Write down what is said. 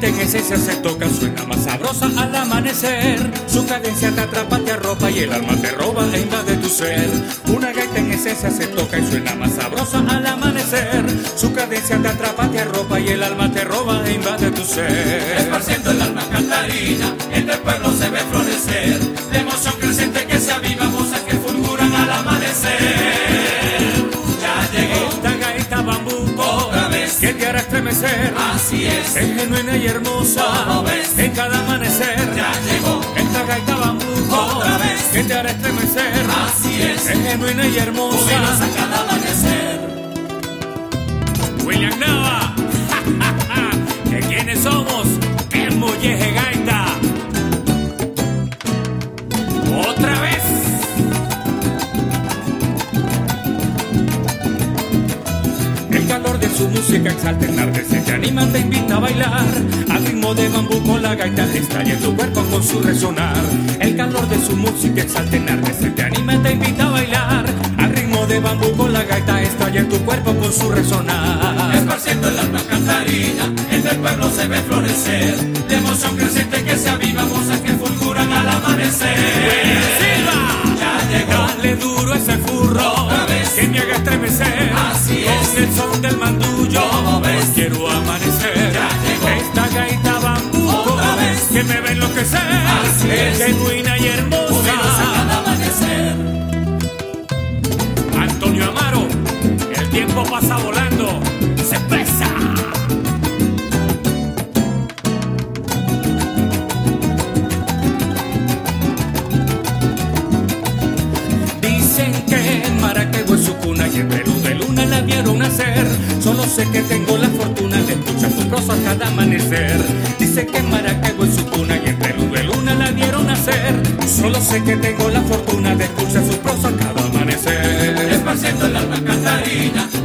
gaita en esencia se toca, suena más sabrosa al amanecer. Su cadencia te atrapa, te arropa y el alma te roba e invade tu ser. Una gaita en esencia se toca y suena más sabrosa al amanecer. Su cadencia te atrapa, te arropa y el alma te roba e invade tu ser. Esparciendo el alma cantarina, entre el pueblo se ve florecer. La emoción creciente que se aviva, voces que fulguran al amanecer. Ya llegó esta gaita bambuco, otra vez, que te hará estremecer. Así es genuina y hermosa, ¿cómo ves? En cada amanecer. Ya llegó esta gaita bambuco, otra vez, que te hará estremecer. Así es genuina y hermosa, jubilosa cada amanecer. William Nava, ¿de quiénes somos? En Molleje Gaita. Otra vez. El calor de su música exalta, enardece, te anima, te invita a bailar. Al ritmo de bambuco la gaita estalla en tu cuerpo con su resonar. El calor de su música exalta, enardece, te anima, te invita a bailar. Al ritmo de bambuco la gaita estalla en tu cuerpo con su resonar. Esparciendo el alma cantarina, entre el pueblo se ve florecer. La emoción creciente que se aviva, voces que fulguran al amanecer. ¡Silva! Ya llegó, dale duro a ese furro, otra vez, que me haga estremecer. Así es, con el son del mandullo, ¿cómo ves? quiero amanecer. Ya llegó esta gaita bambuco, otra vez, que me va a enloquecer. Así es, genuina y jubilosa hermosa. cada amanecer. Antonio Amaro, el tiempo pasa volando, se pesa. Dicen que Maracaibo es su cuna y en Perú de luna la vieron nacer. Solo sé que tengo la fortuna de escuchar su prosa cada amanecer. Dicen que Maracaibo es su cuna y en Perú de luna la vieron nacer. Solo sé que tengo la fortuna de escuchar su prosa cada amanecer. Esparciendo el alma cantarina,